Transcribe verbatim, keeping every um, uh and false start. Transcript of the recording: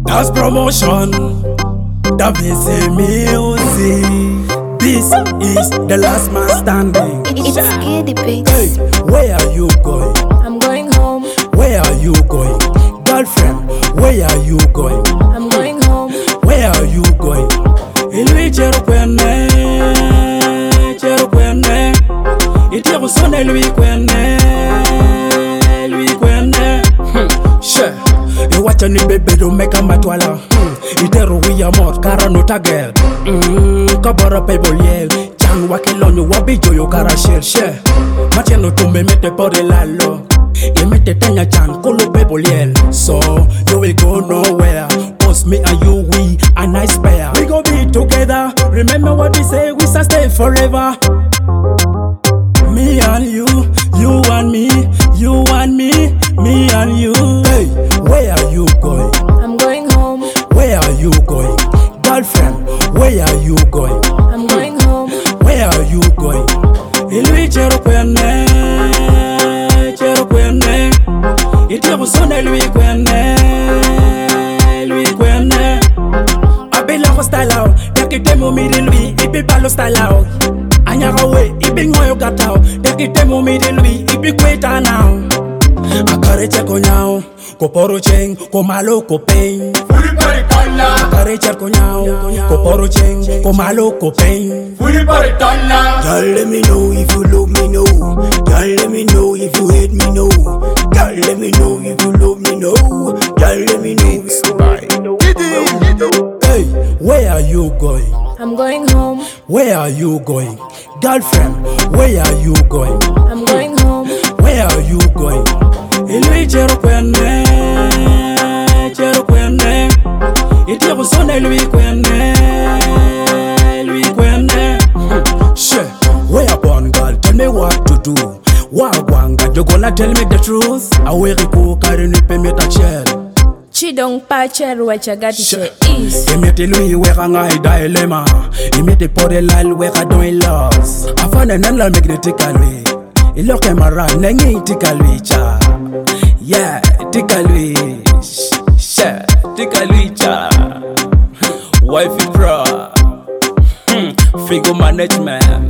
Das promotion, da busy music. This is the last man standing. It's Skiddy Hey, Beats. where are you going? I'm going home. Where are you going? Girlfriend, where are you going? I'm going home. Where are you going? Ilui chero kwene, chero kwene. Itiru sone lui kwene, lui kwene. Hmm, she. You watch any baby do make a matwala. Hmm, iteru wiya mot kara no tagel. Hmm, kabara people yell. Chan wakilonyo wabi joyo kara share share. Macheno tumbe mete pore lalo. You mete tenya chan kolo people yell. So you will go nowhere. Post me and you we a nice pair. We go be together. Remember what we say, we shall stay forever. Me and you, you and me, you and me, me and you. Hey, where are you going? I'm going home. Where are you going? Girlfriend, where are you going? I'm going home. Where are you going? Ilui chero kwene, chero kwene. Itiru sone lui kwene, lui kwene. Abela ko style out, yakitemo miri lui, ibi balo style out. Anyarawe, ibi ngoyo gatao, yakitemo miri lui, ibi kweta now. Akare cheko nyao, ko poro cheng, ko malo ko pain. Fully body dollar, Akare cheko nyao, ko poro cheng, ko malo ko pain. fully body dollar. Girl, let me know if you love me, no. Girl, let me know if you hate me, no. Girl, let me know if you love me, no. Girl, let me know if you hate me, no. Hey, where are you going? I'm going home. Where are you going? Girlfriend, where are you going? I'm going home. Where are you going? Ilui chero kwene, chero kwene. Itiru sone lui kwene, lui kwene. She, where upon girl, tell me what to do. Wagwanga, you gonna tell me the truth? Aweri ko kari ni pe meta chel. Chidong pacher wachagati che is. Imete lui weka ngai dilemma. Imete pore lal weka don loss. Afana nan la magnetica lui. Iloke mara nengi tika lui cha. Yeah, tika lui. She, tika lui cha. Wifey bra. Hmm, figure management.